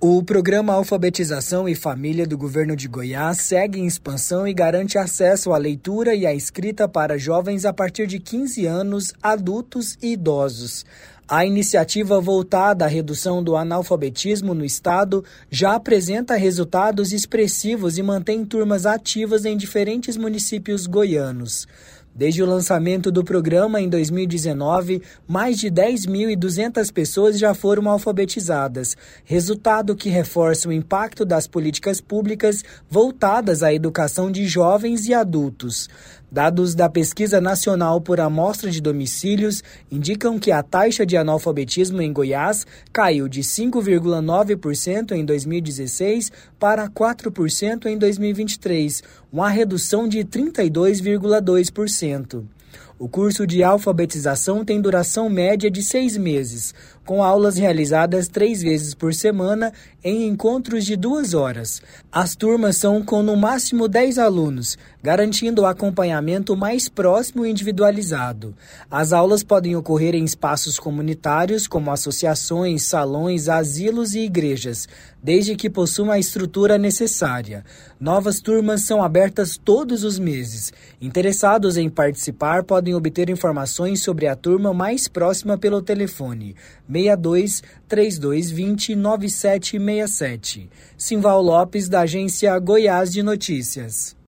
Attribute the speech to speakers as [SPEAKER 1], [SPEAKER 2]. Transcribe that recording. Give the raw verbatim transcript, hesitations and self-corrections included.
[SPEAKER 1] O programa Alfabetização e Família do Governo de Goiás segue em expansão e garante acesso à leitura e à escrita para jovens a partir de quinze anos, adultos e idosos. A iniciativa voltada à redução do analfabetismo no estado já apresenta resultados expressivos e mantém turmas ativas em diferentes municípios goianos. Desde o lançamento do programa em dois mil e dezenove, mais de dez mil e duzentas pessoas já foram alfabetizadas, resultado que reforça o impacto das políticas públicas voltadas à educação de jovens e adultos. Dados da Pesquisa Nacional por Amostra de Domicílios indicam que a taxa de analfabetismo em Goiás caiu de cinco vírgula nove por cento em dois mil e dezesseis para quatro por cento em dois mil e vinte e três, uma redução de trinta e dois vírgula dois por cento. O curso de alfabetização tem duração média de seis meses, com aulas realizadas três vezes por semana em encontros de duas horas. As turmas são com no máximo dez alunos, garantindo o acompanhamento mais próximo e individualizado. As aulas podem ocorrer em espaços comunitários, como associações, salões, asilos e igrejas, desde que possuam a estrutura necessária. Novas turmas são abertas todos os meses. Interessados em participar podem obter informações sobre a turma mais próxima pelo telefone seis dois, três dois dois zero, nove sete seis sete. Simval Lopes, da agência Goiás de Notícias.